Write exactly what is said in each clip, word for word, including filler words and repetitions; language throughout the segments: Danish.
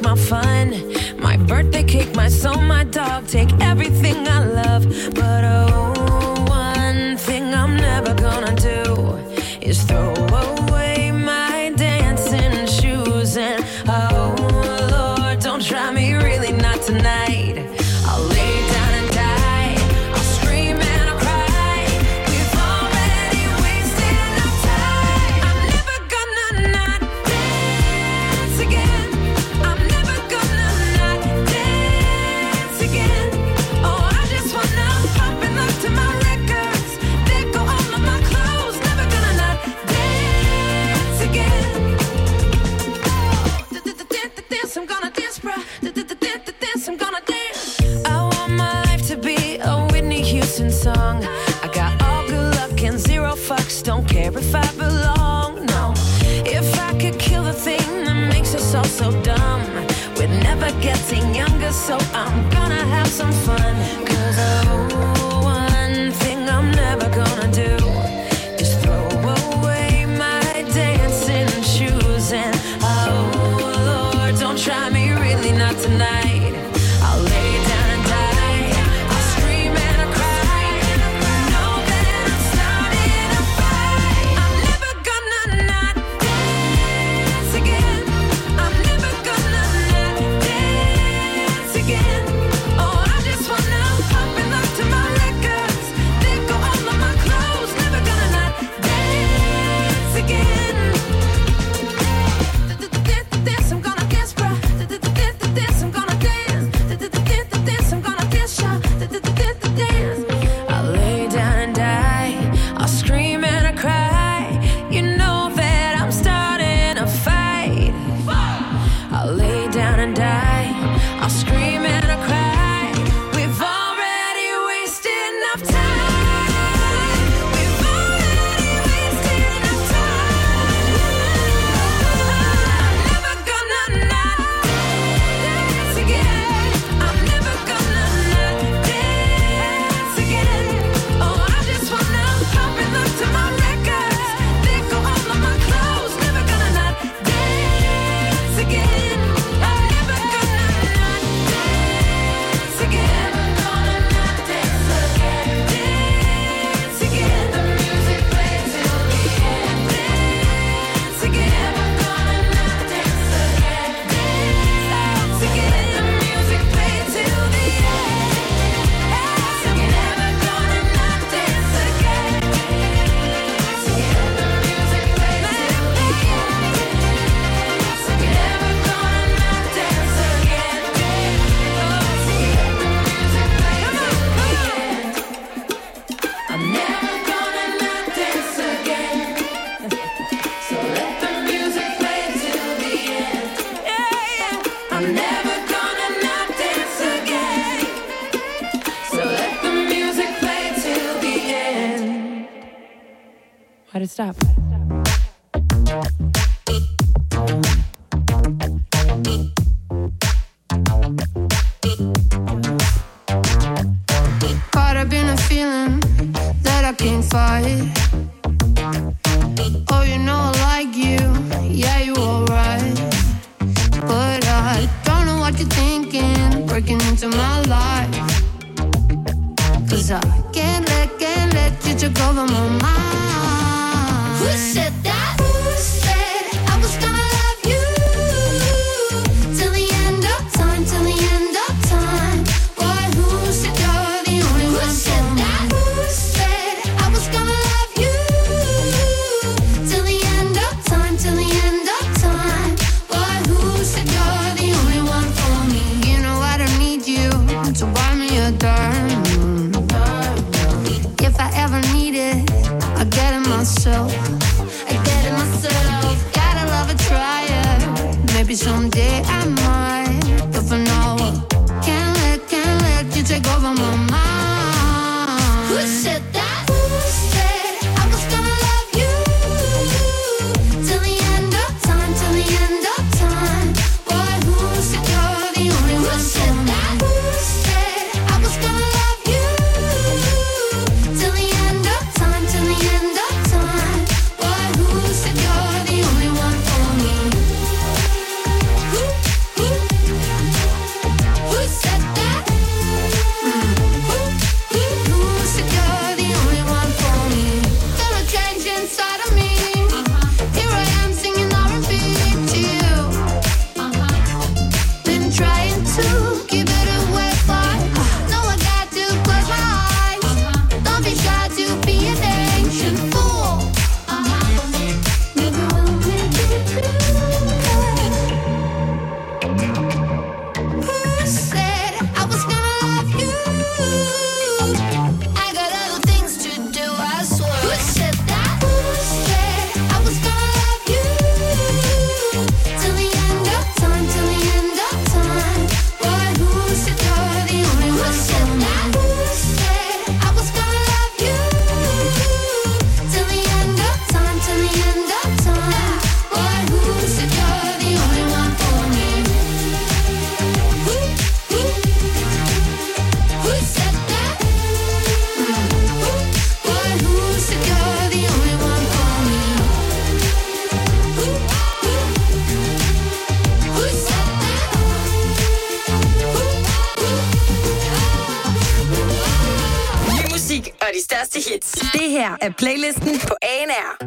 my fun, my birthday cake, my soul, my dog. Take everything I love, but oh, one thing I'm never gonna do is throw away my dancing shoes. And oh Lord, don't try me, really not tonight. I'll lay down and die, I'll scream and I'll cry. We've already wasted enough time. I'm never gonna not dance again. I'm never gonna not dance again. Oh, I just wanna pop and look to my records. There go all of my clothes. Never gonna not dance again. Dance, I'm gonna dance, bruh. Dance, I'm gonna dance. I want my life to be a Whitney Houston song. I got all good luck and zero fucks. Don't care if I belong, no. If I could kill the thing that makes us all so dumb, we're never getting younger, so I'm gonna have some fun. Cause oh, one thing I'm never gonna do is throw away my dancing shoes. And oh Lord, don't try me, really not tonight. I'll lay down and die, I'll scream and I'll cry. Know that I'm starting a fight. I'm never gonna not dance again. I'm never gonna not dance again. Oh, I just wanna pop and look to my records. There go all of my clothes. Never gonna not dance again. Dance, I'm gonna dance, bruh. Dance, I'm gonna dance. Dance, I'm gonna dance, y'all. Dance. I'll lay down and die, I'll scream and I cry. You know that I'm starting a fight. I'll lay down and die, I'll scream and I cry. We've already wasted enough time. We've already wasted enough time. I'm never gonna not dance again. I'm never gonna not dance again. Oh, I just wanna pop and look to my records. There go all of my clothes. Never gonna not dance again. I'm never gonna not dance again. Gonna not dance again. Dance again. The music plays till the end. Dance again. Gonna not dance again. Dance again. The music plays till the end. I'm never gonna not dance again. Dance again. The music plays till the end. I'm never gonna not dance again. Dance again. The music plays till the end. I'm never gonna not dance again. So let the music play till the end. I'm never gonna not dance again. So let the music play till the end. Why'd it stop? Caught up in a feeling that I can't fight. Oh, you know I like you, yeah, you alright. But I don't know what you're thinking, breaking into my life. Cause I can't let, can't let you take over my mind. Who said that? Who said I was gonna love you till the end of time, till the end of time? Boy, who said you're the only one? Who said that? Who said I was gonna love you till the end of time, till the end of time? Boy, who said you're the only one for me? You know I don't need you to buy me a diamond. If I ever need it, I get it myself. I get it myself. Gotta love a trier. Maybe someday I might, but for now, can't let, can't let you take over my mind. Who said that? Who said I was gonna love you till the end of time, till the end of time? Boy, who said you're the only one? Who said that? Who said I was gonna love you till the end of time, till the end of time? Boy, who said you're the only one for me? Who, who største hits. Det her er playlisten på A N R.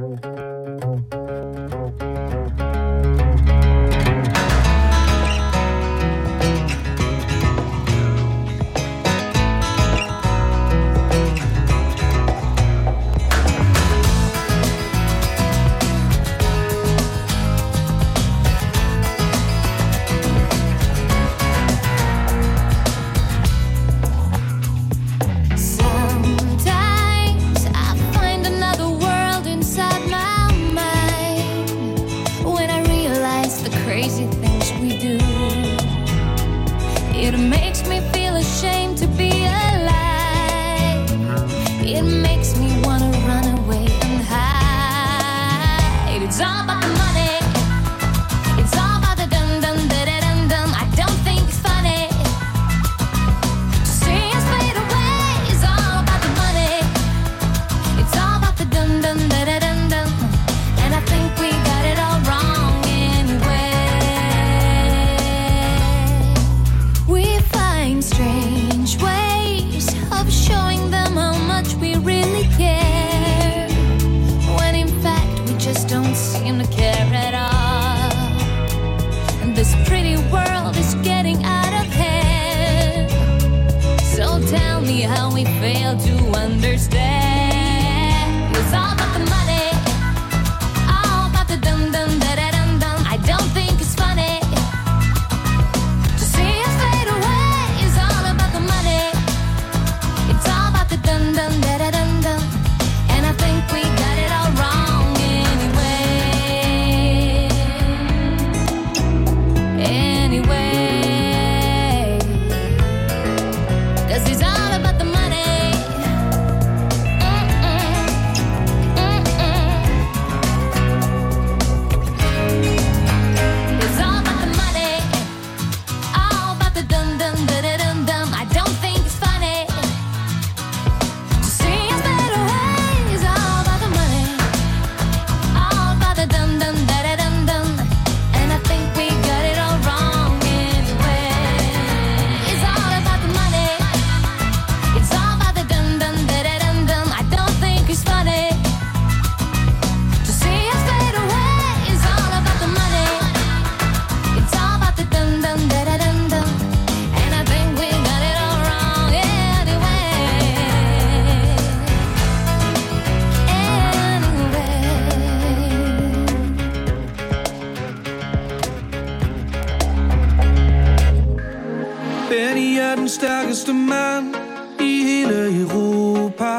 stærkeste mand i hele Europa.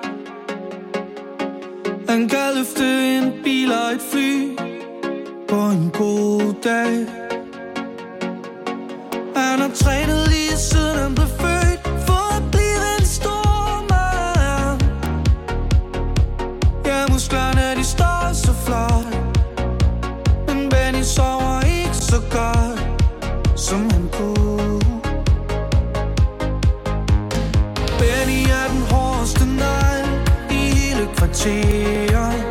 Han kan løfte en bil og et fly på en god dag. Han har trænet lige siden han blev født for at blive en stor mand. Ja, musklerne de står så flot, men Benny sover ikke så godt, som han kunne. Benny er den hårdeste negl i hele kvarteret.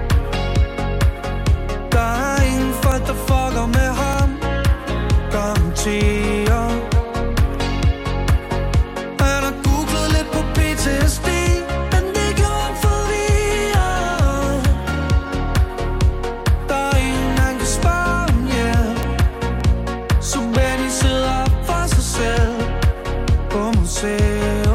Der er ingen folk, der fucker med ham, garanterer. Han har googlet lidt på P T S D, men det gjorde han forvirret. Der er ingen, han kan spørge om hjælp, så Benny sidder for sig selv på museum.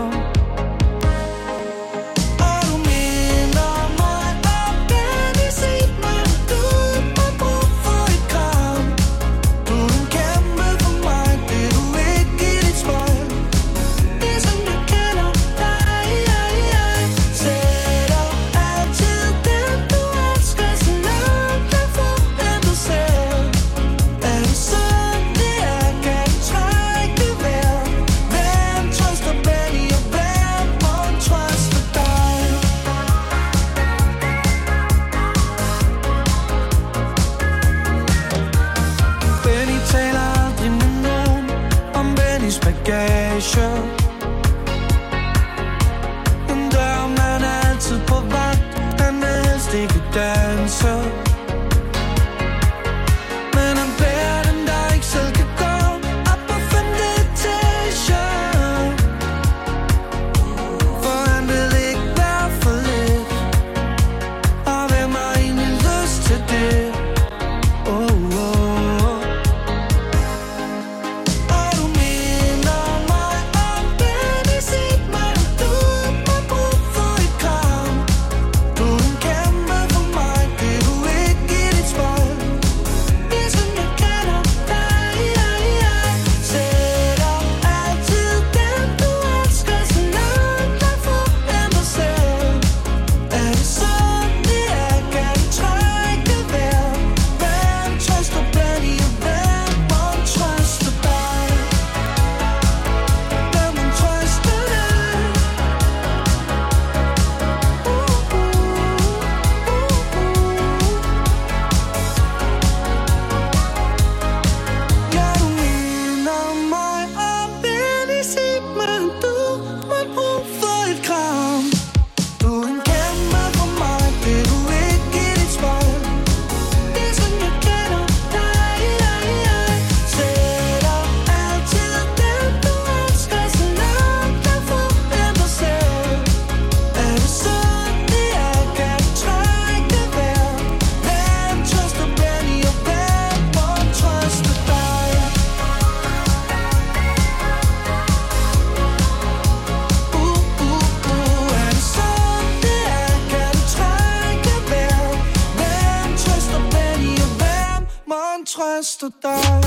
trøster dig.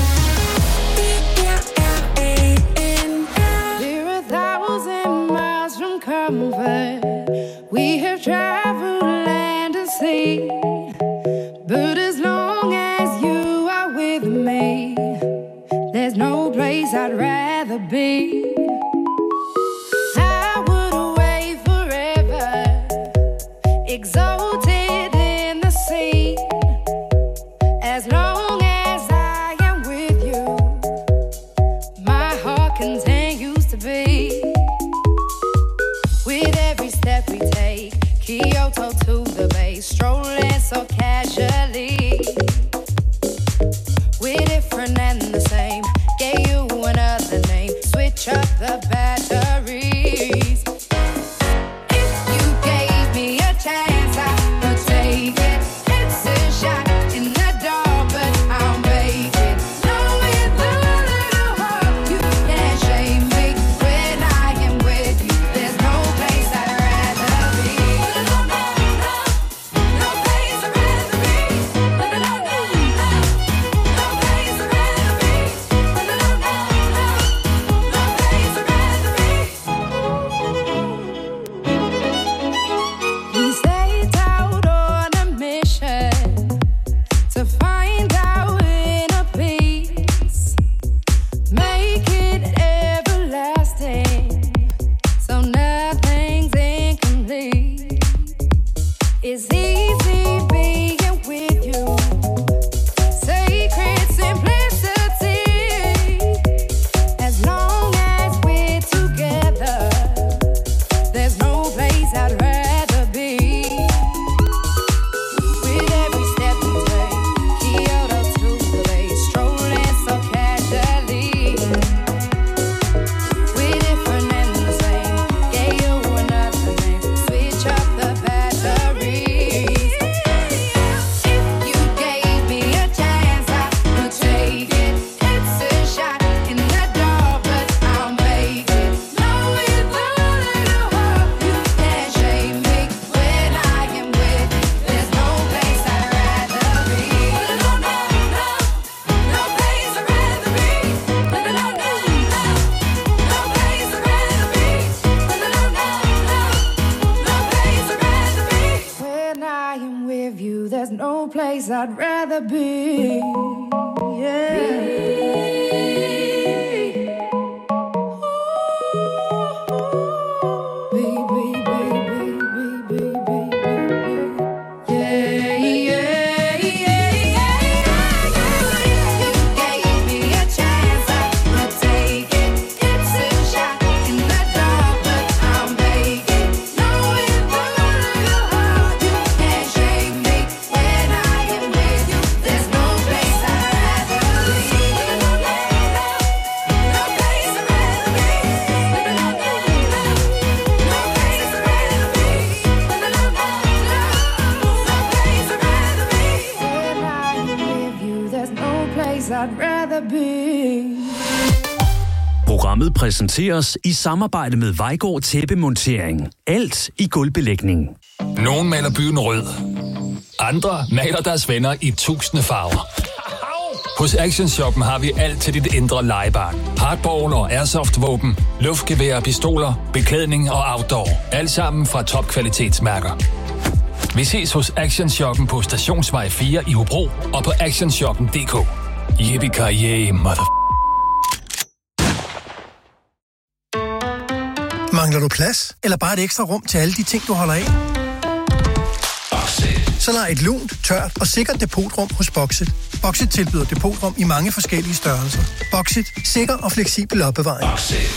We're a thousand miles from comfort. We have traveled land and sea. But as long as you are with me, there's no place I'd rather be. I would away forever, exalted in the sea. As long as I am with you, my heart continues to beat. With every step we take, Kyoto to the bay, strolling so casually. We're different and the same, gave you another name, switch up the batteries. If you gave me a chance, I would take it. It's a shot in the dark, but I'll make it. Knowing the little heart, you can't shame me. When I am with you, there's no place I'd rather be. No, no, no, no place I'd rather be. No, no, no, no, no place I'd rather be. No, no, no, no, no place I'd rather be. We set out on a mission to find our inner peace, make it everlasting, so nothing's incomplete. It's easy being with you, sacred simplicity. As long as we're together, there's no place I'd rather be. With every step we take, Kyoto to the bay, strolling so casually. We're different and the same, gave you another name, switch up the batteries. If you gave me a chance, I would take it. It's a shot in the dark, but I'll make it. Knowing the little heart, you can't shame me. When I am with you, there's no place I'd rather be. No, no, no, no place I'd rather be. No, no, no, no, no place I'd rather be. No, no, no, no, no place I'd rather be. When I am with you, there's no place I'd rather be. Yeah. Be, be, be, be, be, be, be, be. Yeah, yeah, yeah, yeah. You gave me a chance, I would take it. It's a shot in the dark, but I'll make it. Knowing the little heart, you can't shake me. When I am with you, there's no place I'd rather be. No, no, no place I'd rather be. No, no, no, no place I'd rather be. No, no, no, no place I'd rather be. When I am with you, there's no place I'd rather be. Programmet præsenteres i samarbejde med Vejgaard Tæppemontering. Alt i gulvbelægning. Nogen maler byen rød. Andre maler deres venner i tusinde farver. Hos Action Shoppen har vi alt til dit indre legebarn. Hardball og airsoft-våben, luftgevær, pistoler, beklædning og outdoor. Alt sammen fra topkvalitetsmærker. Vi ses hos Action Shoppen på Stationsvej fire i Hobro og på actionshoppen punktum d k. Yippie-ki-yay, mother... Mangler du plads? Eller bare et ekstra rum til alle de ting, du holder af? Så lej et lunt, tørt og sikkert depotrum hos Boxit. Boxit tilbyder depotrum i mange forskellige størrelser. Boxit. Sikker og fleksibel opbevaring.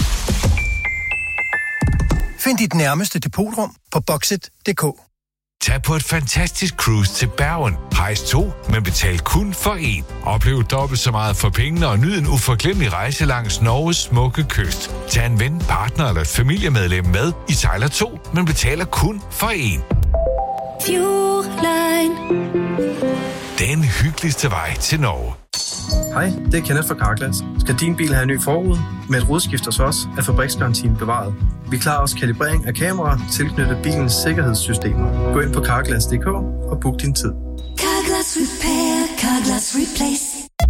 Find dit nærmeste depotrum på boxit punktum d k. Tag på et fantastisk cruise til Bergen. Rejs to, men betal kun for én. Oplev dobbelt så meget for pengene og nyd en uforglemmelig rejse langs Norges smukke kyst. Tag en ven, partner eller et familiemedlem med. I sejler to, men betaler kun for én. Fueline. Den hyggeligste vej til Norge. Hej, det er Kenneth fra Carglass. Skal din bil have en ny forrude? Med et rudeskift hos os er fabriksgarantien bevaret. Vi klarer også kalibrering af kameraer tilknyttet bilens sikkerhedssystemer. Gå ind på carglass punktum d k og book din tid. Carglass Repair, Carglass Replace.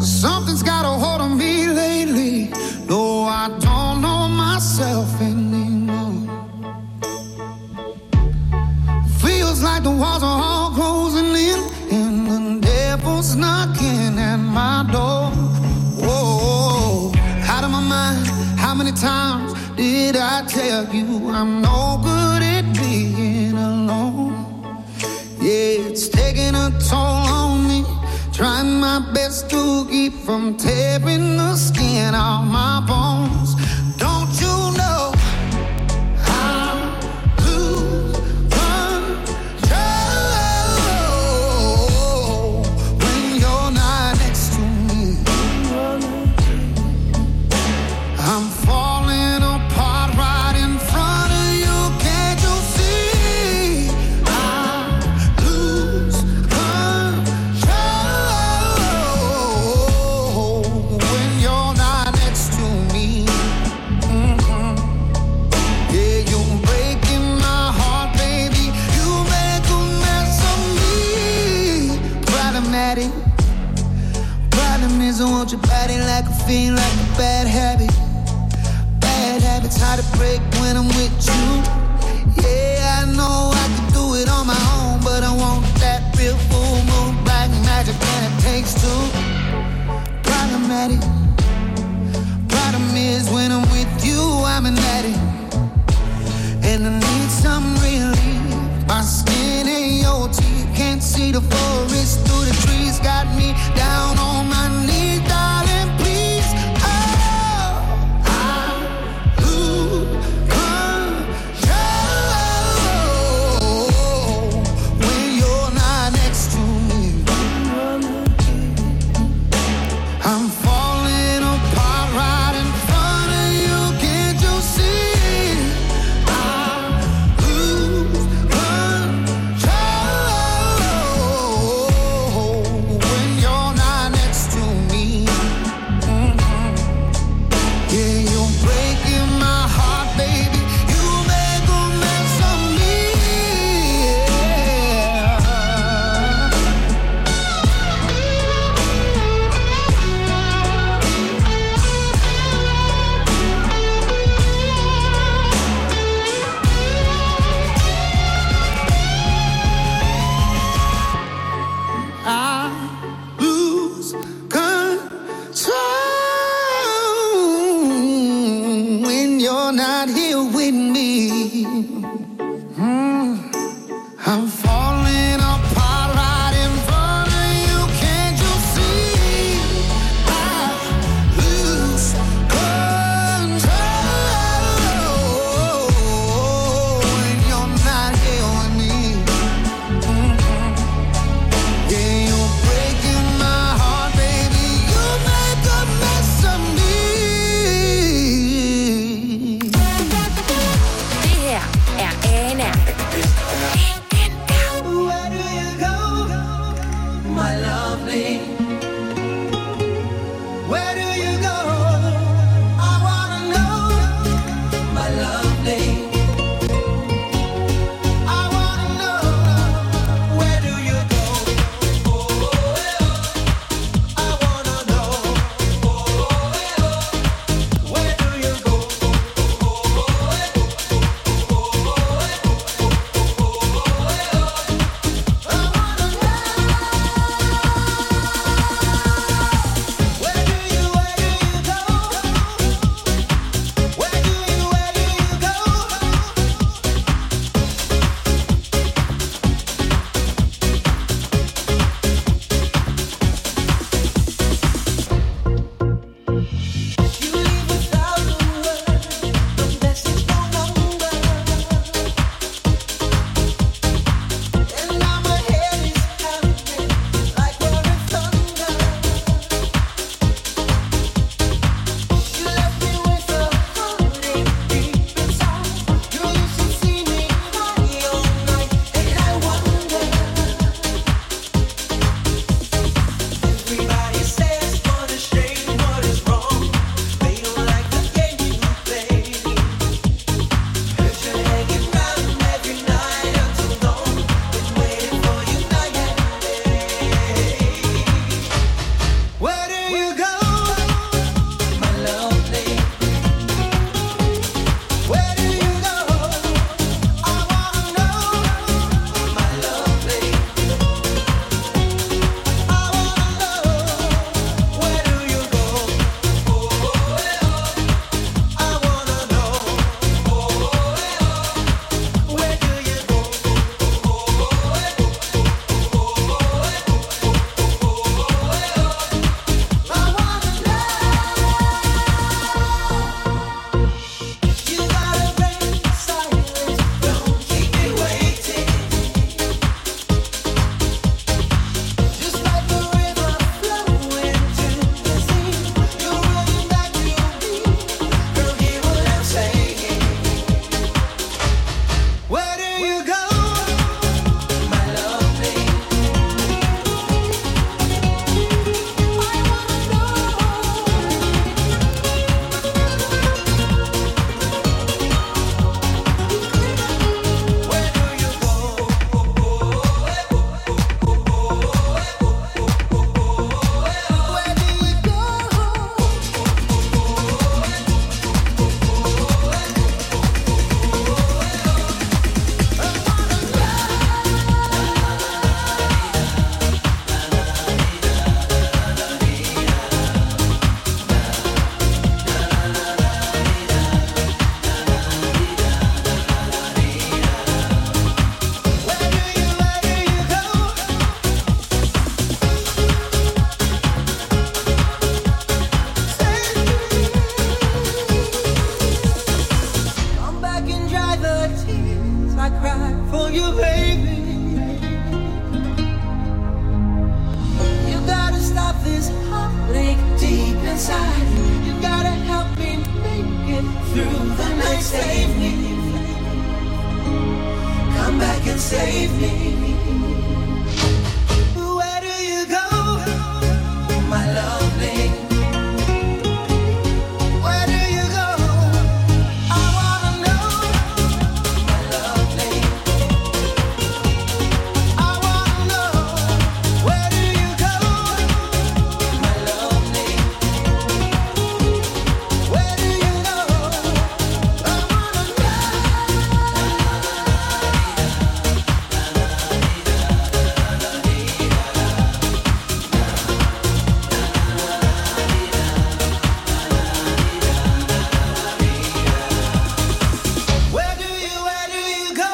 Something's got a hold on me lately. No, I don't know myself anymore. Feels like the walls are all closing in, and the devil's knocking at my door. Whoa, out of my mind. How many times did I tell you I'm no good at being alone? Yeah, it's taking a toll on me. Trying my best to keep from tearing the skin off my bones. Don't you know I lose control when you're not next to me? I'm falling apart right in front of you. Can't you see? I lose control when you're not next to me. Mm-hmm. Yeah, you're breaking my heart, baby. You make a mess of me. Problematic. Problem is I want your body like a fiend, like a bad habit. Bad habits hard to break when I'm with you. Yeah, I know I can do it on my own, but I want that real full moon black magic, and it takes two. Problematic. Problem is when I'm with you, I'm an addict, and I need some relief. My skin and your teeth can't see the forest through the trees. Got me down on my knees, darling, please. Oh, I lose control when you're not next to me. I'm falling apart right in front of you. Can't you see? I lose control when you're not next to me. Mhm. Yeah, you're breaking my heart, baby. You make a mess of me. Yeah. I lose control when you're not here with me. Mm. I'm falling apart right in front of you. Can't you see? I lose control when you're not here with me. Mhm. Yeah, you're breaking my heart, baby. through the night. Save me. Come back and save me. Where do you go, my lovely? Where do you go? I wanna know, my lovely. I wanna know, where do you go, my lovely? Where do you go? I wanna know. Where do you, where do you go?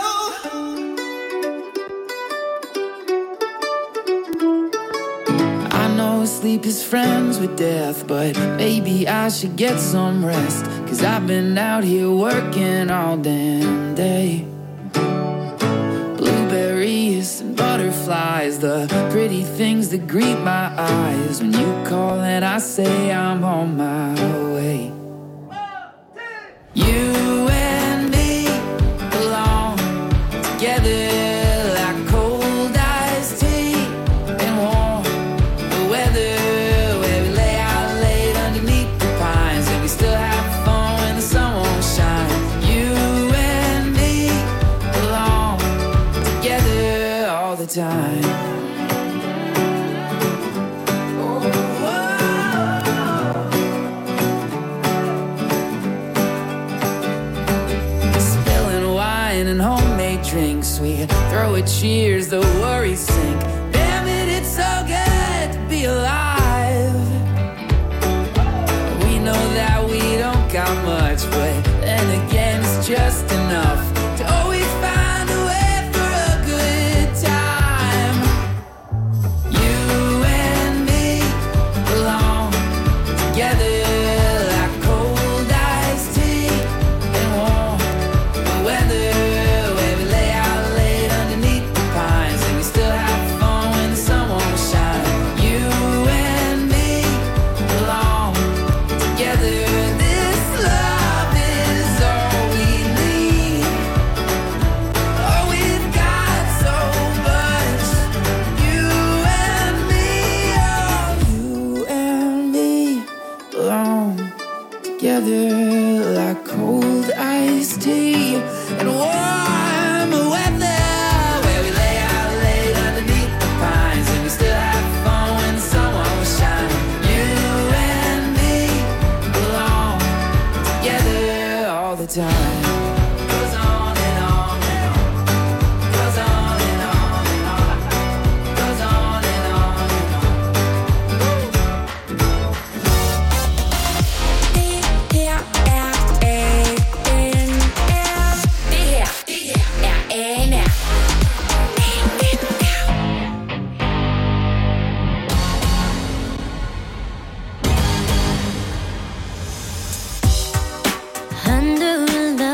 I know sleep is friends with death, but maybe I should get some rest. Cause I've been out here working all damn day. Blueberries and butterflies, the pretty things that greet my eyes. When you call and I say I'm on my way. You and me belong together like cold iced tea and warm the weather, where we lay out late underneath the pines and we still have fun when the sun won't shine. You and me belong together all the time. Spilling wine and homemade drinks, we throw a cheers, the worries sink. Damn it, it's so good to be alive. We know that we don't got much, but then again it's just enough to always find a way for a good time. You and me belong together like cold iced tea and warm the weather, where we lay out late underneath the pines and we still have fun when the sun won't shine. You and me belong together. This love is all we need. Oh, we've got so much. You and me, oh, you and me belong together like cold iced tea and warm weather, where we lay out late underneath the pines and we still have fun when the sun won't shine. You and me belong together all the time. Goes on and on and on. Goes on and on and on. Goes on and on and on. Det her er A N R. Det her, det her er A N R. Under the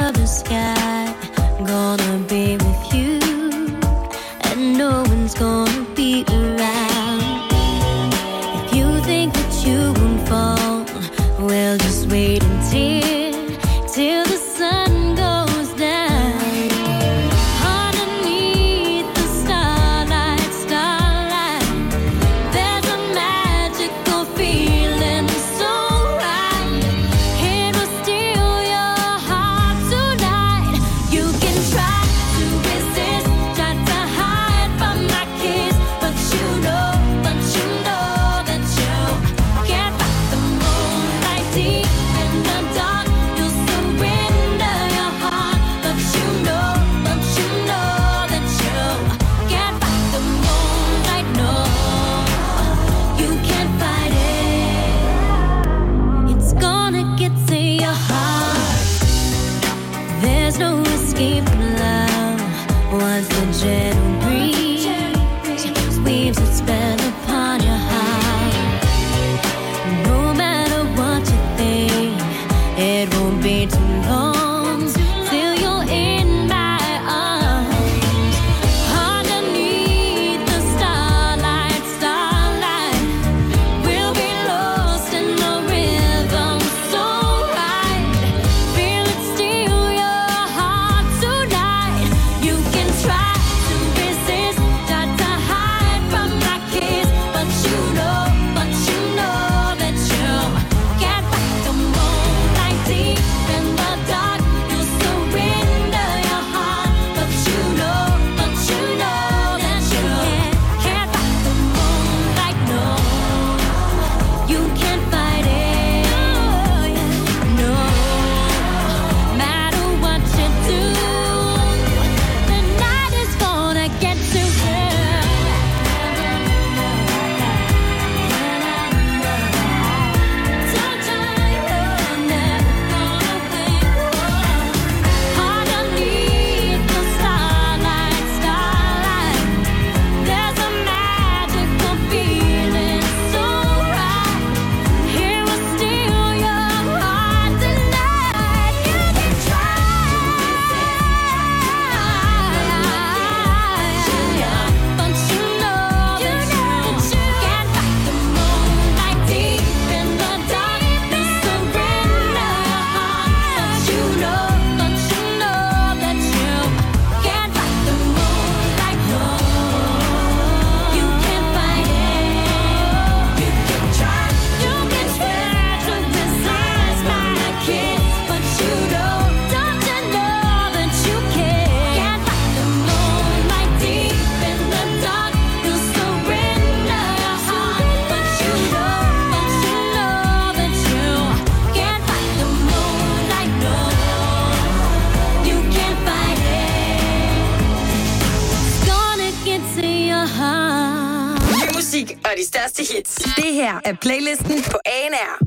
største hits. Det her er playlisten på A N R.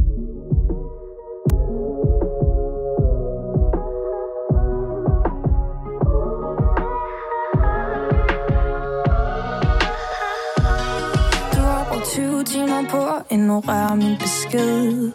tyve timer på at ignorere min besked.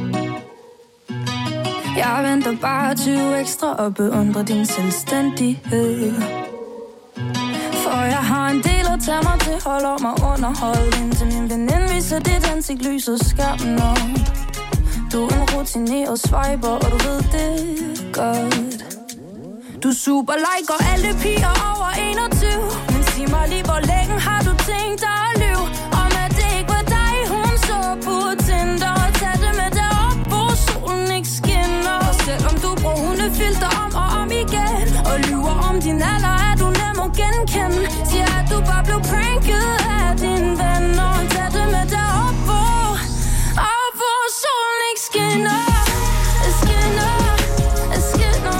Jeg venter bare tyve ekstra og beundrer din selvstændighed. For jeg har en del at tage mig til, holder mig underholdt, indtil min veninde viser dit ansigt lyset skærmen op. Du er en rutineret swiper, og du ved det godt. Du super liker alle piger over enogtyve, men sig mig lige, hvor længe har du tænkt dig at lyve? Om at det ikke var dig, hun så på Tinder, og tag det med derop, hvor solen ikke skinner. Og selvom du bruger hundefilter om og om igen, og lyver om din alder, er du nem at genkende. Siger at du bare blev pranket af dine venner, og tag det med derop, hvor, og hvor solen ikke skinner. Skinner, skinner.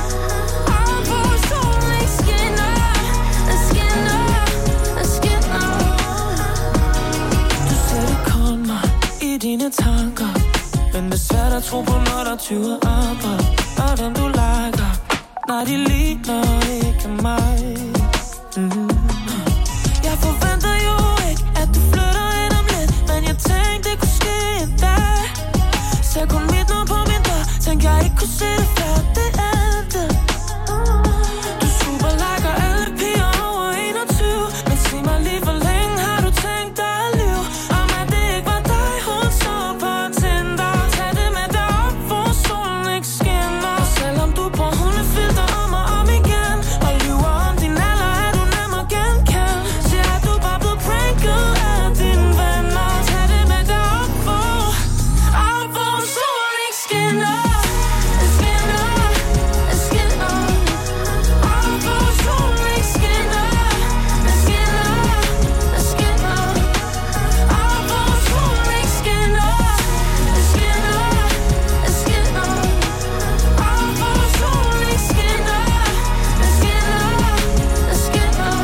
Dine tanker, men det er svært at tro på, når der tyver andre. Og dem du liker, nej, de ligner ikke mig. Mm. Jeg forventer jo ikke, at du flytter ind om lidt, men jeg tænkte, det kunne ske en dag. Ser kun mit navn på min dør, tænkte jeg ikke kunne se det før det endte. Du super liker alle piger over enogtyve, men sig mig lige, hvor længe har du tænkt dig at lyve? Om at det ikke var dig, hun så på Tinder. Tag det med derop, hvor solen ikke skinner. Og selvom du bruger hundefilter om og om igen, og lyver om din alder, er du nem at genkende. Siger at du bare blev pranket af dine venner. Tag det med derop, hvor, og hvor solen ikke skinner. Skinner, skinner. Og hvor solen ikke skinner. Skinner, skinner. Og hvor solen ikke skinner. Skinner, skinner. Og hvor solen ikke skinner. Skinner,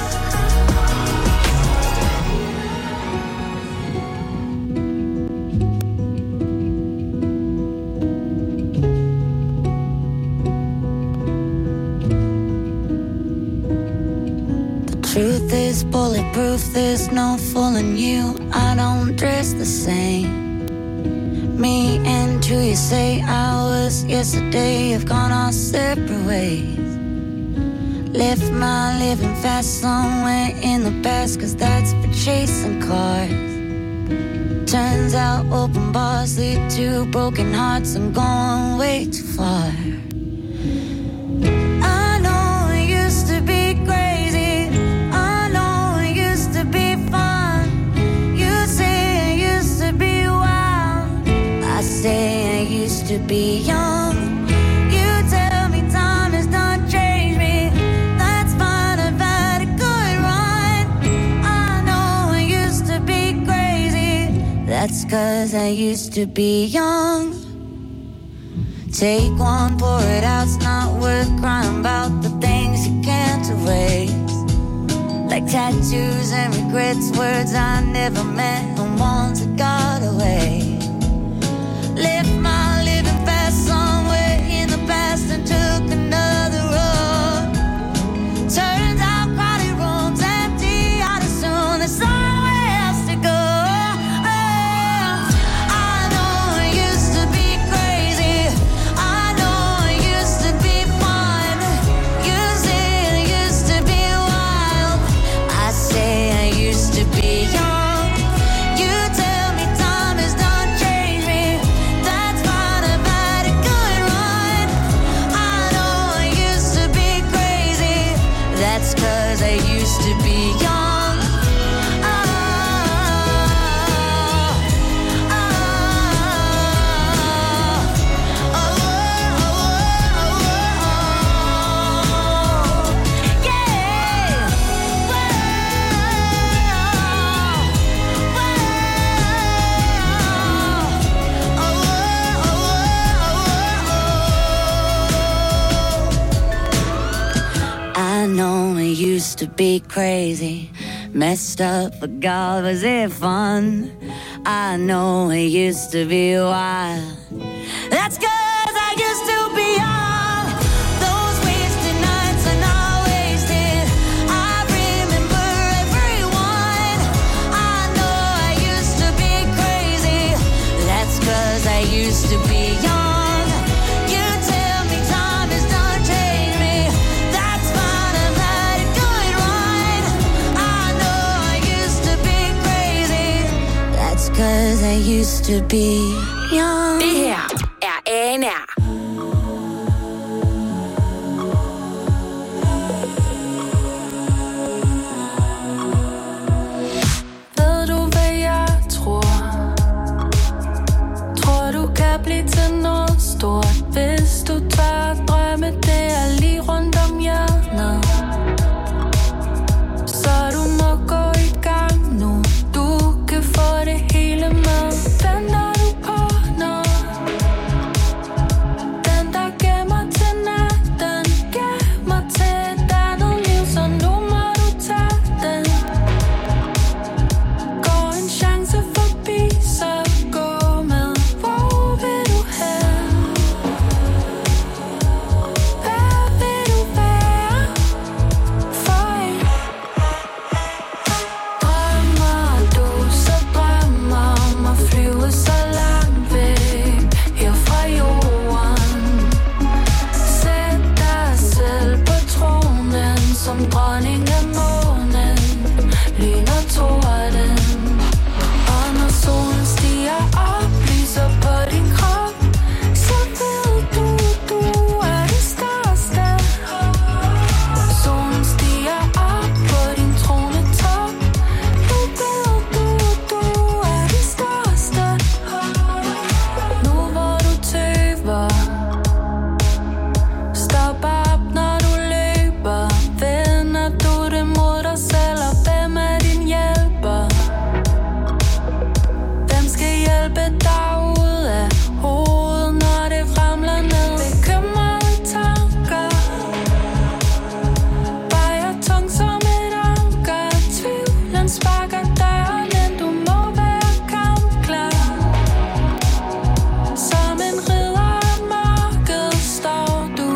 Truth is bulletproof, there's no fooling you. I don't dress the same. Me and who you say I was yesterday have gone our separate ways. Left my living fast somewhere in the past, cause that's for chasing cars. Turns out open bars lead to broken hearts. I'm going way too far. I know it used to be crazy. I know it used to be fun. You say it used to be wild. I say I used to be young. You tell me time has not changed me. That's fine, I've had a good run. I know I used to be crazy. That's cause I used to be young. Take one, pour it out, it's not worth crying about the things you can't erase. Like tattoos and regrets, words I never meant, the ones that got away. Left my living fast somewhere in the past and took another road. Turns out crowded rooms empty out as soon, there's somewhere else to go. I know it used to be crazy. I know it used to be fun. You say it used to be wild. I say I used to be young. You tell me time has not changed me. That's fine, I've had a good run. I know I used to be crazy. That's cause I used to be young. Oh, oh, oh, oh, yeah. I know it used to be crazy. Messed up, but God, was it fun? I know it used to be wild. That's 'cause I used to be young. Those wasted nights are not wasted. I remember everyone. I know I used to be crazy. That's 'cause I used to be young. You tell me time has done changed me. That's fine, I've had a good run. I know I used to be crazy. That's 'cause I used to be young. Det her er A N R. Ved du hvad jeg tror? Tror du kan blive til noget stort, hvis du tør at drømme, det er lige rundt om hjørnet. Så du må gå i gang nu. Du kan få det hele med. Venter du på noget? Den der gemmer til natten, gemmer til et andet liv, så nu må du tage den. Går en chance forbi, så gå med. Hvor vil du hen? Hvad vil du være for en? Drømmer du, så drømmer om at flyve så langt væk her fra jorden. Sæt dig selv på tronen som dronning af månen. Lyn og torden. Og når solen stiger op, lyser på din krop, så ved du, du er det største. Solen stiger op på din tronetop. Nu ved du, du er det største. Nu hvor du tøver, stop op når du løber. Vender du det mod dig selv, og hvem er din hjælper? Hvem skal hjælpe dig ud af hovedet, når det ramler ned? Bekymrede tanker vejer tung som et anker. Tvivlen sparker døren, men du må være kampklar. Som en ridder af mørket står du.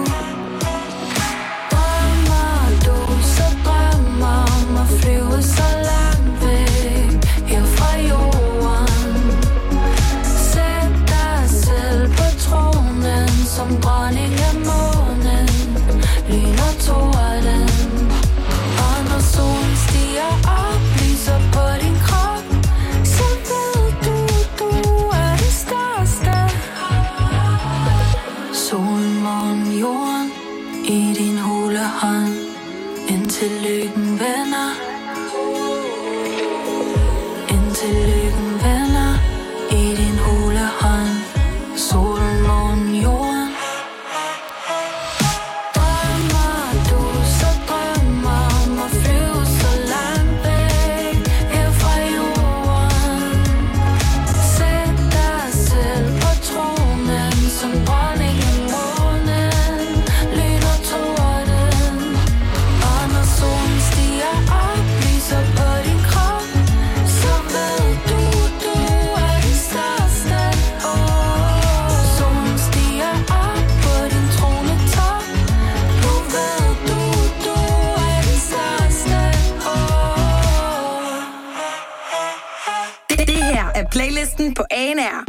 Drømmer du, så drømmer om at flyve så langt væk her fra jorden. Sæt dig selv på tronen som dronning af månen. Lyn og torden. Og når solen stiger op, lyser på din krop, så ved du, du er det største. Solen, månen, jorden i din hule hånd, indtil lykken vender. Indtil lykken vender i din hule hånd. Solen, månen, jorden. Drømmer du, så drømmer om at flyve så langt væk her fra jorden. Sæt dig selv på tronen som dronning af månen. Lyn og torden. Og når solen stiger op, lyser på din krop, så ved du, du er det største. Oh. Solen stiger op på din tronetop. Nu ved du, du er det største. Oh. Det, det her er playlisten på A N R.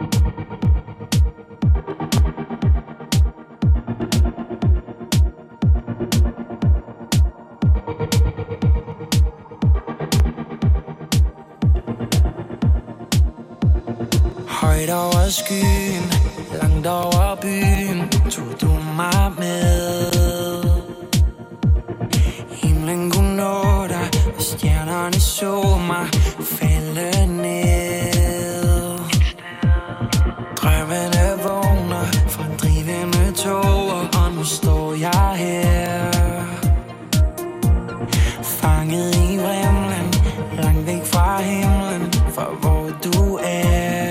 Højt over skyen, langt over byen, tog du mig med. Himlen kunne nå dig, og stjernerne så mig falde ned. Drømmene vågner fra drivende tog, og nu står jeg her. Fanget i vrimlen, langt væk fra himlen, fra hvor du er.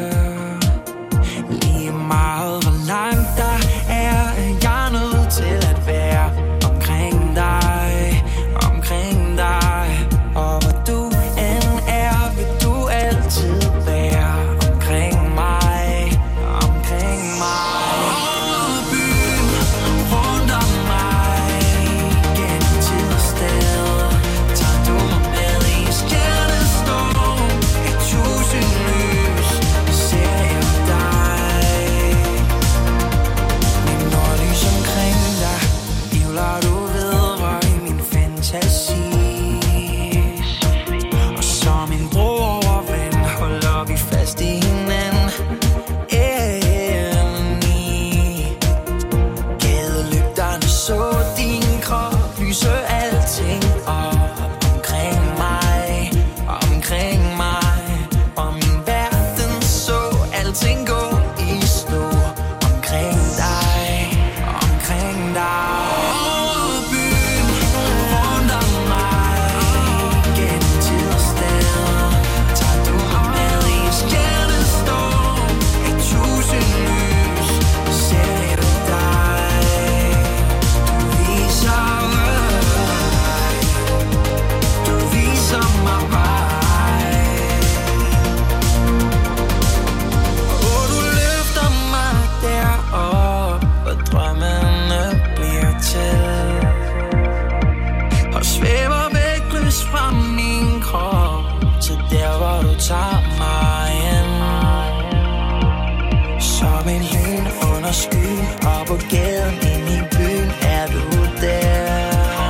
Lige meget hvor langt der er, jeg er nødt til at være omkring dig, omkring dig. Og du tager mig ind. Som en lyn under skyen, og på gaden ind i byen er du der.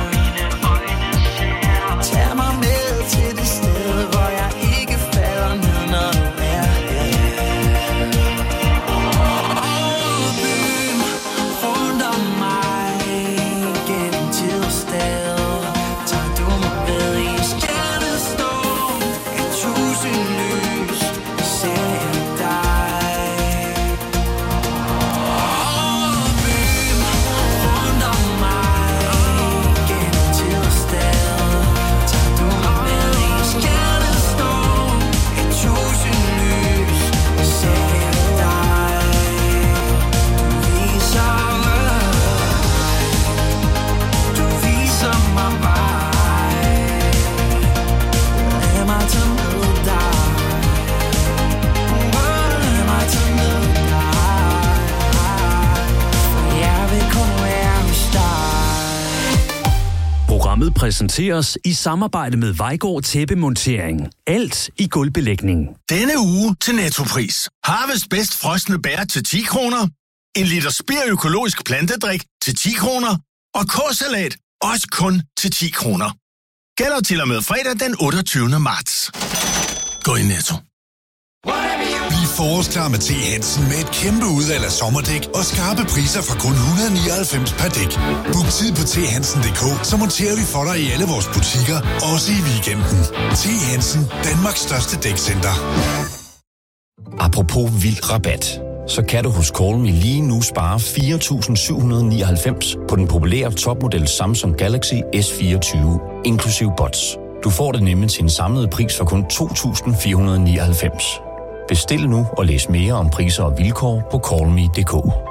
Tag mig med til det sted, hvor jeg ikke falder ned, når du er her. Over byen, rundt om mig, gennem tid og sted, tager du mig med i stjernestorm, af tusind lys, ser jeg dig. Over byen, rundt om mig, gennem tid og sted, tager du mig med i stjernestorm, af tusind lys, ser jeg dig. Du viser mig, du viser mig vej. Lad mig tage med dig. Lad mig tage med dig. For jeg vil kun være hos dig. Programmet præsenteres i samarbejde med Vejgaard Tæppemontering. Alt i gulvbelægning. Denne uge til Nettopris. Harvest bedst frosne bær til ti kroner. En liter spir økologisk plantedrik til ti kroner. Og K-salat også kun til ti kroner. Gælder til og med fredag den otteogtyvende marts. Gå i Netto. Bliv forårsklar med T. Hansen med et kæmpe udvalg af sommerdæk og skarpe priser fra kun et hundrede og nioghalvfems per dæk. Book tid på t hansen punktum d k, så monterer vi for dig i alle vores butikker, også i weekenden. T. Hansen, Danmarks største dækcenter. Apropos vild rabat, så kan du hos Call Me lige nu spare fire tusind syv hundrede og nioghalvfems på den populære topmodel Samsung Galaxy S fireogtyve, inklusiv bots. Du får det nemlig til en samlet pris for kun to tusind fire hundrede og nioghalvfems. Bestil nu og læs mere om priser og vilkår på call me punktum d k.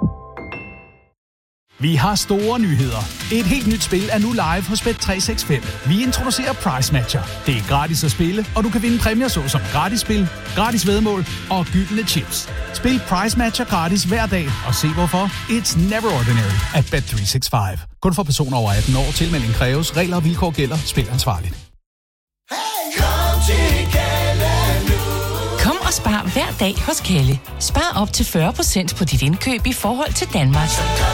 Vi har store nyheder. Et helt nyt spil er nu live hos Bet tre seks fem. Vi introducerer Price Matcher. Det er gratis at spille, og du kan vinde præmier såsom gratis spil, gratis væddemål og gyldne chips. Spil Price Matcher gratis hver dag, og se hvorfor. It's never ordinary at Bet tre seks fem. Kun for personer over atten år. Tilmelding kræves. Regler og vilkår gælder. Spil ansvarligt. Kom og spar hver dag hos Kalle. Spar op til fyrre procent på dit indkøb i forhold til Danmark.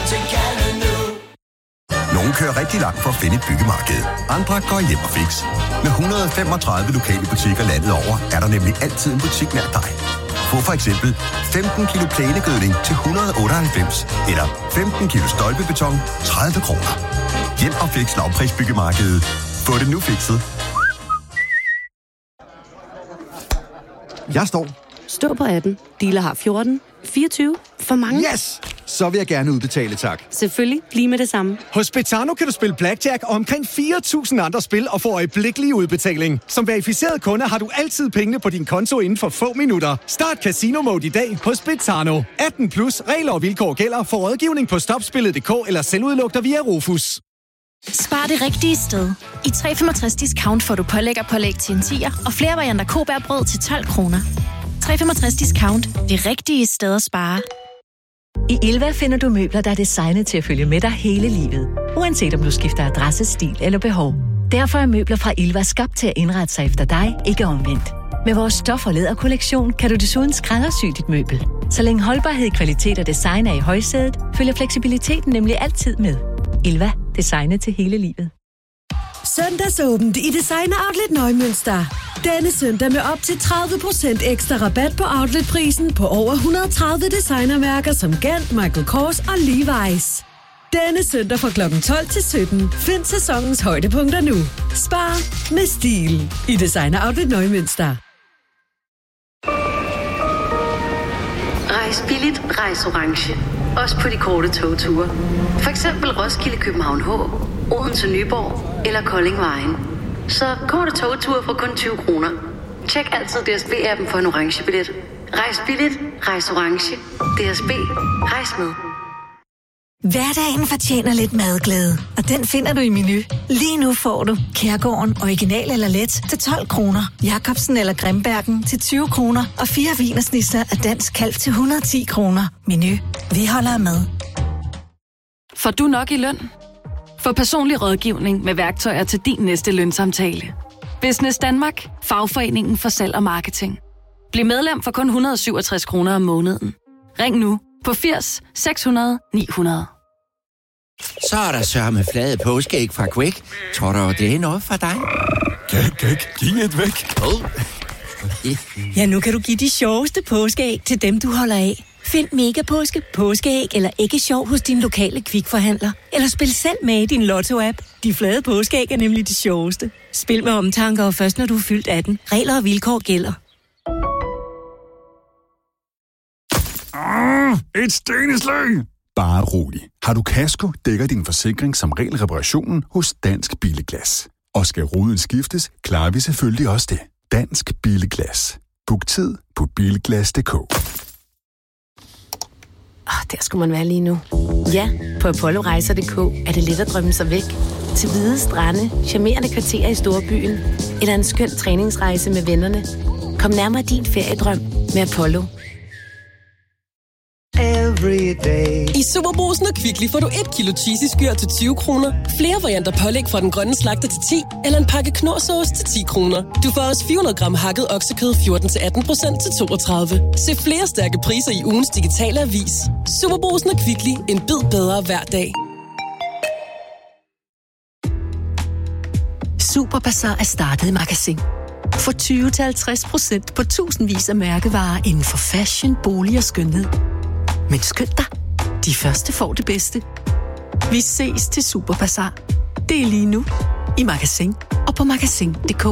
Nogle kører rigtig langt for at finde et byggemarked. Andre går hjem og fix. Med et hundrede og femogtredive lokale butikker landet over, er der nemlig altid en butik nær dig. Få for eksempel femten kilo plænegødning til et hundrede og otteoghalvfems, eller femten kilo stolpebeton, tredive kroner. Hjem og fix lavprisbyggemarkedet. Få det nu fikset. Jeg står. Stå på atten. Dealer har fjorten. fireogtyve. For mange. Yes! Så vil jeg gerne udbetale, tak. Selvfølgelig. Lige med det samme. Hos Betano kan du spille blackjack og omkring fire tusind andre spil og få øjeblikkelig udbetaling. Som verificeret kunde har du altid pengene på din konto inden for få minutter. Start Casino Mode i dag hos Betano. atten plus. Regler og vilkår gælder. For rådgivning på stopspillet punktum d k eller selvudluk dig via Rufus. Spar det rigtige sted. I tre komma femogtres discount får du pålæg og pålæg til en tier og flere varianter kobærbrød til tolv kroner. tre komma femogtres discount. Det rigtige sted at spare. I Ilva finder du møbler, der er designet til at følge med dig hele livet. Uanset om du skifter adresse, stil eller behov. Derfor er møbler fra Ilva skabt til at indrette sig efter dig, ikke omvendt. Med vores stof- og læderkollektion kan du desuden skræddersy dit møbel. Så længe holdbarhed, kvalitet og design er i højsædet, følger fleksibiliteten nemlig altid med. Ilva. Designet til hele livet. Søndagsåbent i Designer Outlet Neumünster. Denne søndag med op til tredive procent ekstra rabat på outletprisen på over et hundrede og tredive designermærker som Gant, Michael Kors og Levi's. Denne søndag fra klokken tolv til sytten. Find sæsonens højdepunkter nu. Spar med stil i Designer Outlet Neumünster. Rejs billigt, rejs orange. Også på de korte togture. For eksempel Roskilde, København H, Odense, Nyborg eller Kolding Vejen. Så korte togture for kun tyve kroner. Tjek altid D S B-appen for en orange billet. Rejs billigt, rejs orange. D S B, rejs med. Hverdagen fortjener lidt madglæde, og den finder du i Menu. Lige nu får du Kærgården original eller let til tolv kroner, Jacobsen eller Grimbergen til tyve kroner og fire wienersnitzer af dansk kalv til et hundrede og ti kroner. Menu. Vi holder med. Får du nok i løn? Få personlig rådgivning med værktøjer til din næste lønsamtale. Business Danmark, fagforeningen for salg og marketing. Bliv medlem for kun et hundrede og syvogtres kroner om måneden. Ring nu på firs seks hundrede ni hundrede. Så er der sørme flade påskeæg fra Quake. Tror du, det er noget for dig? Gæk, gæk, giv et væk. Ja, nu kan du give de sjoveste påskeæg til dem, du holder af. Find Megapåske, påskeæg eller ikke sjov hos din lokale Kvikforhandler. Eller spil selv med i din Lotto-app. De flade påskeæg er nemlig de sjoveste. Spil med omtanke og først når du er fyldt atten. Regler og vilkår gælder. Ah, et steneslag! Bare rolig. Har du kasko, dækker din forsikring som regel reparationen hos Dansk Billeglas. Og skal ruden skiftes, klarer vi selvfølgelig også det. Dansk Billeglas. Book tid på bilglas punktum d k. Oh, der skulle man være lige nu. Ja, på apollo rejser punktum d k er det let at drømme sig væk. Til hvide strande, charmerende kvarterer i storbyen, eller en skøn træningsrejse med vennerne. Kom nærmere din feriedrøm med Apollo. I Superbrugsen og Kvickly får du et kilo cheesy skyr til tyve kroner, flere varianter pålæg fra Den Grønne Slagter til ti, eller en pakke knorrsauce til ti kroner. Du får også fire hundrede gram hakket oksekød fjorten til atten procent til toogtredive. Se flere stærke priser i ugens digitale avis. Superbrugsen og Kvickly. En bid bedre hver dag. Superbazar er startet i Magasin. Få tyve til halvtreds procent på tusindvis af mærkevarer inden for fashion, bolig og skønhed. Men skynd dig, de første får det bedste. Vi ses til Superbazar. Det er lige nu i Magasin og på magasin punktum d k.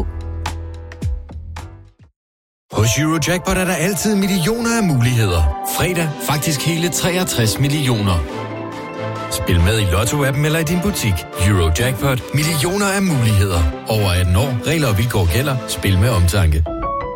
Hos Eurojackpot er der altid millioner af muligheder. Fredag faktisk hele treogtres millioner. Spil med i Lotto-appen eller i din butik. Eurojackpot. Millioner af muligheder. Over atten år. Regler og vilkår gælder. Spil med omtanke.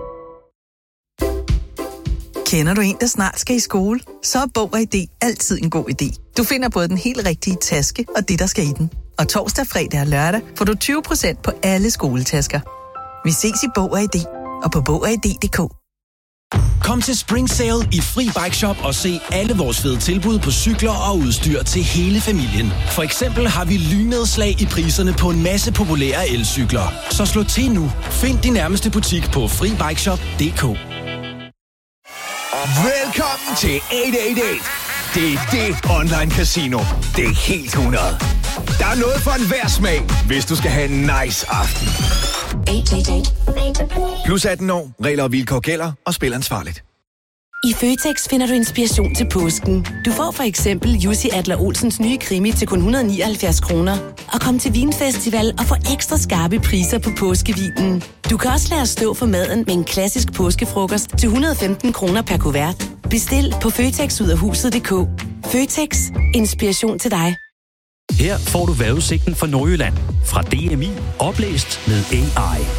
Kender du en, der snart skal i skole? Så er Bog og I D altid en god idé. Du finder både den helt rigtige taske og det, der skal i den. Og torsdag, fredag og lørdag får du tyve procent på alle skoletasker. Vi ses i Bog og I D og på bog og i d punktum d k. Kom til Spring Sale i Fri Bike Shop og se alle vores fede tilbud på cykler og udstyr til hele familien. For eksempel har vi lynedslag i priserne på en masse populære elcykler. Så slå til nu. Find din nærmeste butik på fri bike shop punktum d k. Velkommen til otte otte otte. Det er det online casino. Det er helt hundrede. Der er noget for enhver smag, hvis du skal have en nice aften. Plus atten år, regler og vilkår gælder, og spil ansvarligt. I Føtex finder du inspiration til påsken. Du får for eksempel Jussi Adler Olsens nye krimi til kun et hundrede og nioghalvfjerds kroner. Og kom til Vinfestival og få ekstra skarpe priser på påskevinen. Du kan også lade os stå for maden med en klassisk påskefrokost til et hundrede og femten kroner per kuvert. Bestil på føtex ud af huset punktum d k. Føtex. Inspiration til dig. Her får du vejrudsigten for Nordjylland fra D M I, oplæst med A I.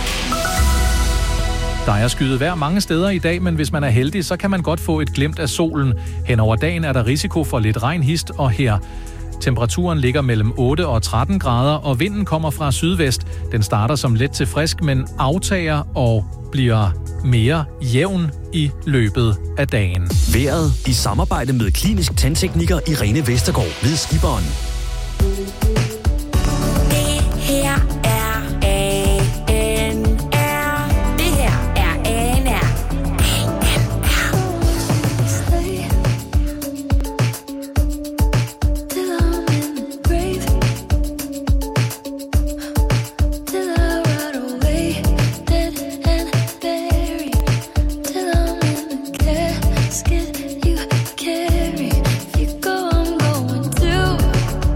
Der er skyet vejr mange steder i dag, men hvis man er heldig, så kan man godt få et glimt af solen. Hen over dagen er der risiko for lidt regnhist, og her temperaturen ligger mellem otte og tretten grader, og vinden kommer fra sydvest. Den starter som let til frisk, men aftager og bliver mere jævn i løbet af dagen. Vejret i samarbejde med klinisk tandtekniker Irene Vestergaard ved Skiberen. Her er A N R. Det her er A N R. A N R. Till I'm in the grave. Till I rot away, dead and buried. Till I'm in the casket you carry. If you go, I'm going too.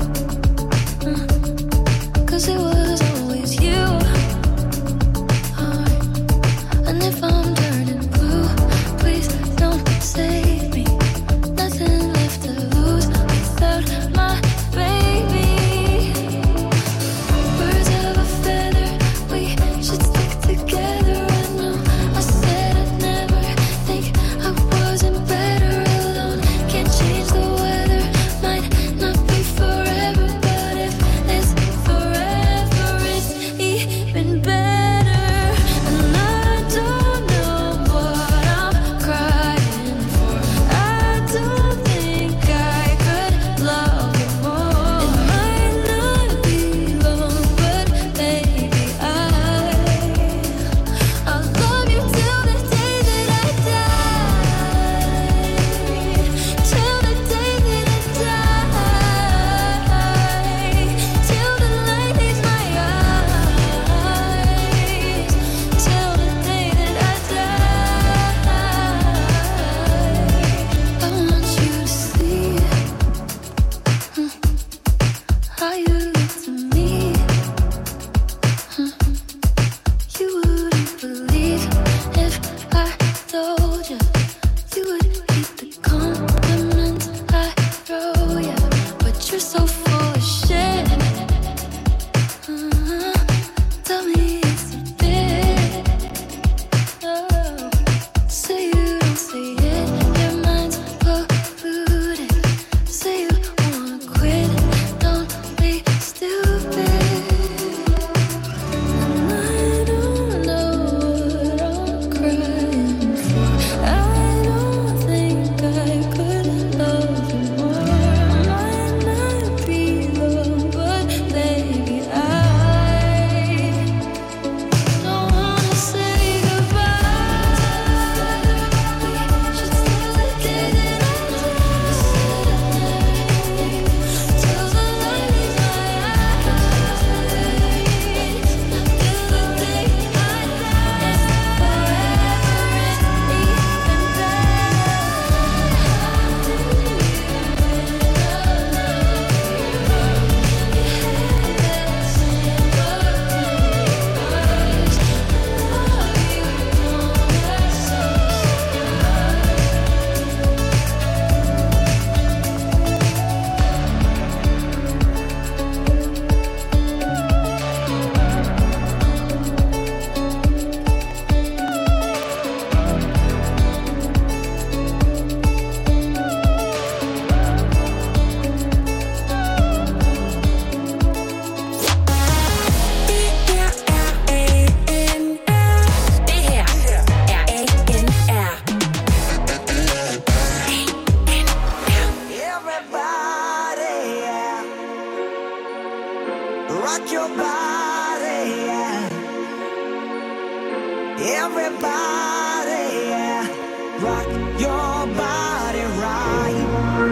rock your body right.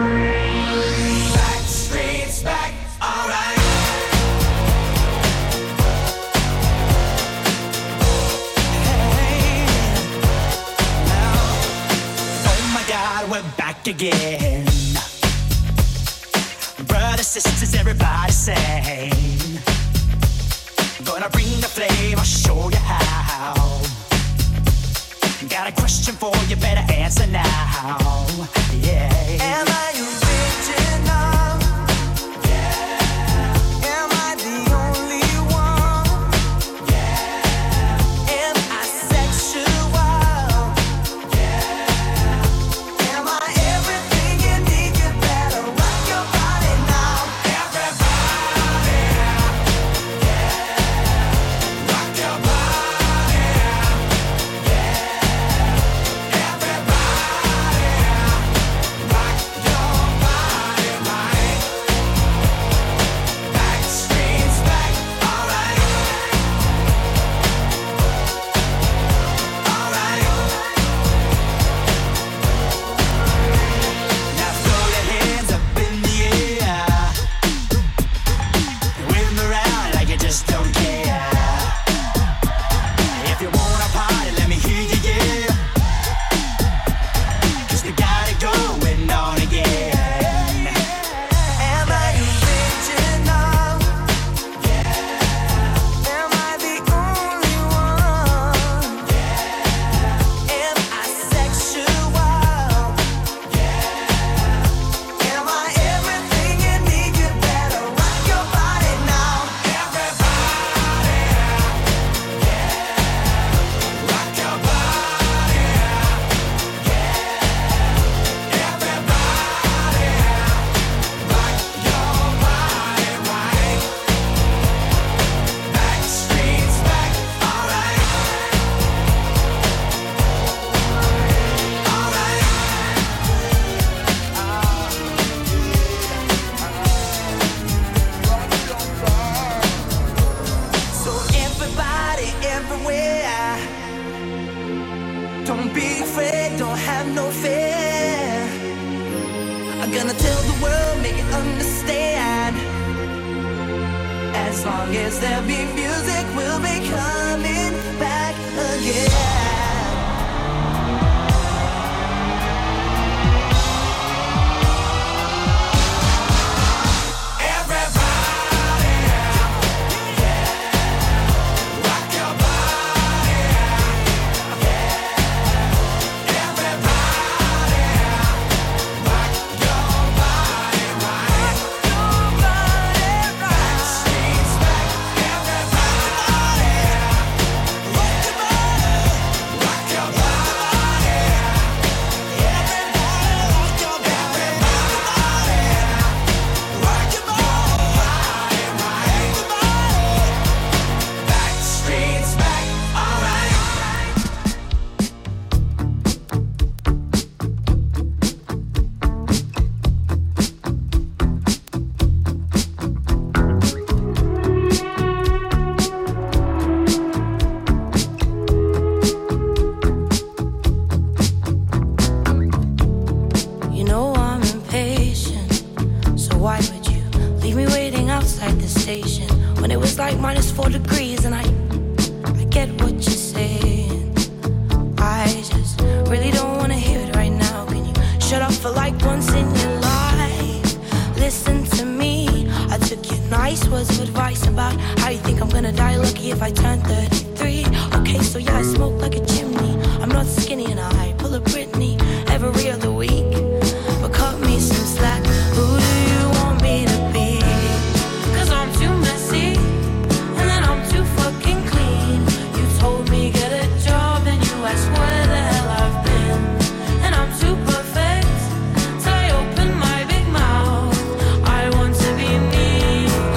Backstreet's back, alright. Hey, now, oh my God, we're back again. Brothers, sisters, everybody sing. Gonna bring the flame, I'll show you how. Got a question for you, better answer now. Yeah. Am I original? Yeah. Am I the only one? Yeah. Am I sexual? Yeah. Am I everything you need? You better rock your body now. Everybody, yeah. Rock your body, yeah. Don't be afraid, don't have no fear. I'm gonna tell the world, make it understand. As long as there be music, we'll be coming back again.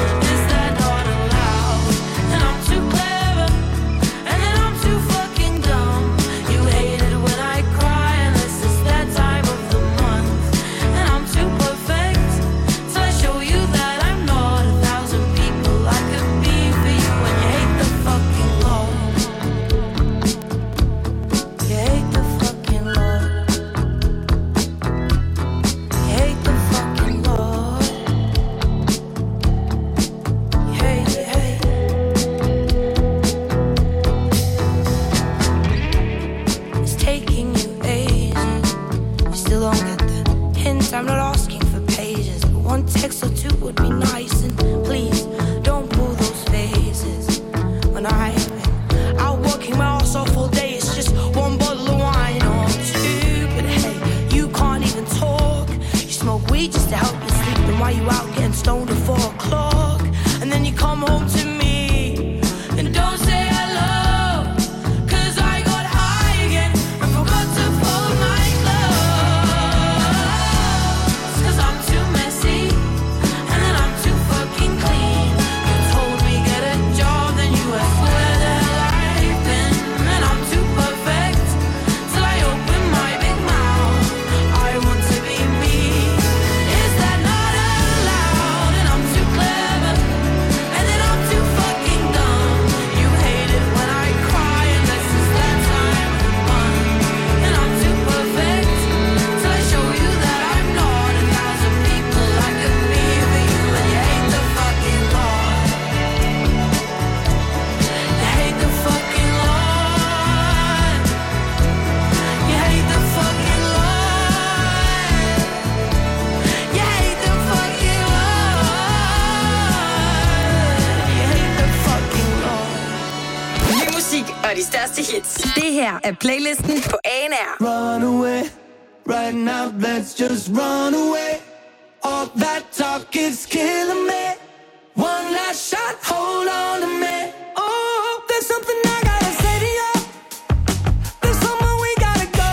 Fucking dumb. taking you ages. You still don't get the hint. I'm not asking for pages, but one text or two would be nice. And please don't pull those faces when I've been out working my ass off all day. It's just one bottle of wine or two, but hey, you can't even talk. You smoke weed just to help you sleep, and while you out getting stoned at four o'clock, and then you come home to me and don't say hello. Og de største hits. Det her er playlisten på A N R. Run away, right now, let's just run away. All that talk is killing me. One last shot, hold on to me. Oh, there's something I gotta say to you. There's somewhere we gotta go.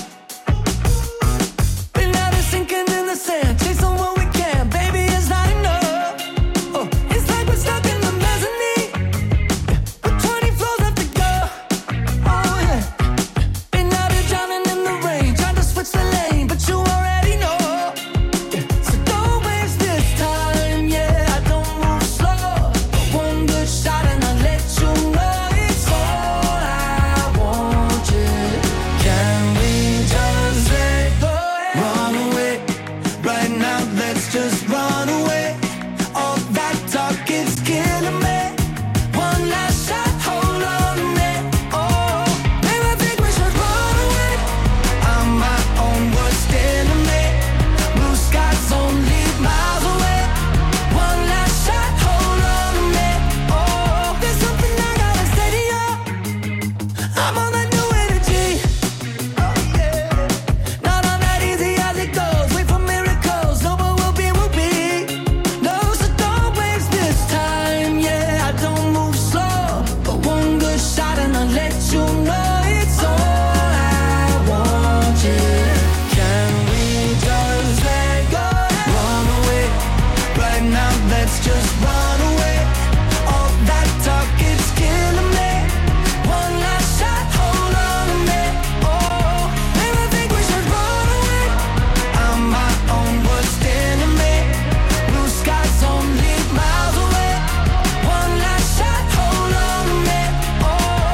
Been out of sinking in the sand, chasing what we can. Baby, it's not enough. Oh, it's like we're stuck in the mezzanine. With twenty floors left to go. Oh yeah. Been out here drowning in the rain, trying to switch the lane, but you already know. So don't waste this time, yeah. I don't move slow. One good shot and I'll let you know it's all I want, yeah. Can we just let go? Run away, right now, let's just run away. All that talk is killing me. One last shot, hold on to me. Oh, maybe I think we should run away. I'm my own worst enemy. Blue skies only miles away. One last shot, hold on to me. Oh, there's something I gotta say to you. I'm on that new energy. Oh yeah, not on that easy as it goes. Wait for miracles, no, but we'll be, we'll be. No, so don't waste this time. Yeah, I don't move slow, but one good shot and I'll let you know it's all I want. Yeah, can we just let go? Run away, right now. Let's just run away. All that talk is killing me. One last shot, hold on to me. Oh, maybe I think we should run away. I'm my own worst enemy. Blue skies only miles away. One last shot, hold on to me. Oh,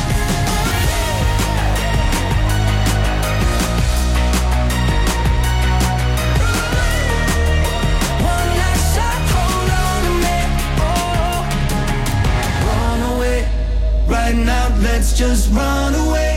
one last shot, hold on to me. Oh, run away, right now. Let's just run away.